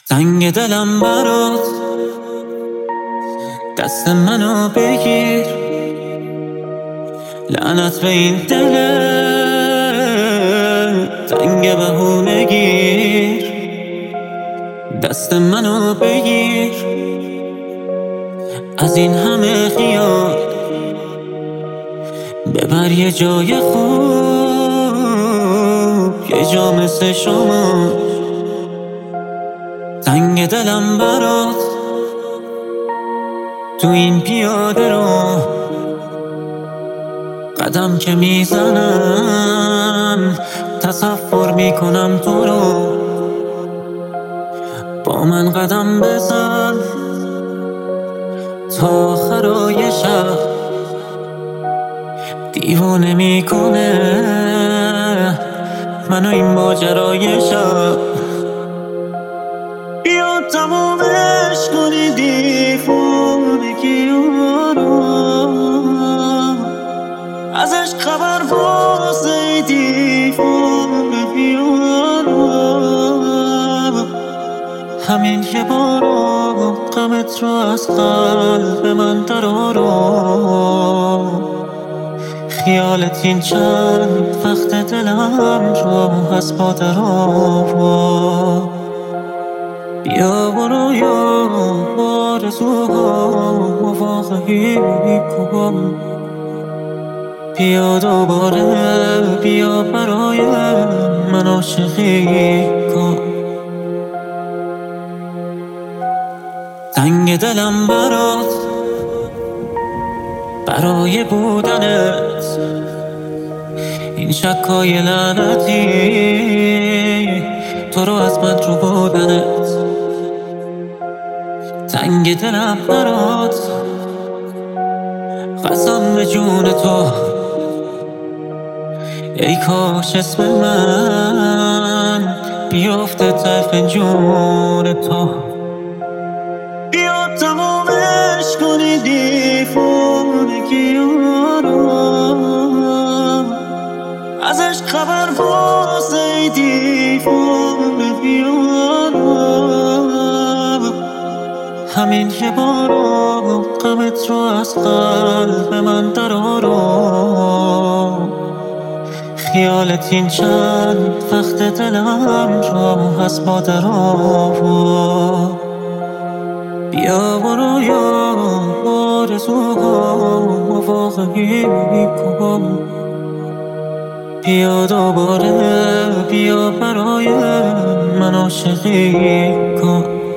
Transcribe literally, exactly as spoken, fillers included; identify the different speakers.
Speaker 1: تنگ دلم برات، دست منو بگیر. لعنت به این دل تنگ بهونگیر. دست منو بگیر از این همه خیال، ببر یه جای خوب، یه جا مثل شما. تنگ دلم برات تو این پیاده رو، قدم که میزنم تصور میکنم تو رو. با من قدم بزن تا آخرای شب، دیوانه میکنه منو این ماجرای شب. بیا تمومش کنی دیوانگی رو، ازش خبر واسه دیوانگی رو. همین یه بارو غمت رو از قلب من درارو. خیالت این چند وقت دلم رو از با درارو. بیا برو یا آرزوها واقعی کن. بیا دوباره بیا برای من عاشقی کن. تنگ دلم برات، برای بودنت این شکای لعنتی، تو رو از من رو بودنت. تنگ دلم برات، قسم به جون تو، ای کاش اسم من بیافته ته فنجون تو. بیا تمومش کنی دیوانگی رو، ازش خبر واسه دیوانگی رو. همین یه بارو غمت رو از قلب من درارو. خیالت این چند وقت دلم رو از با درارو. بیا برو یا آرزوها واقعی کن. بیا دوباره بیا برای من عاشقی کن.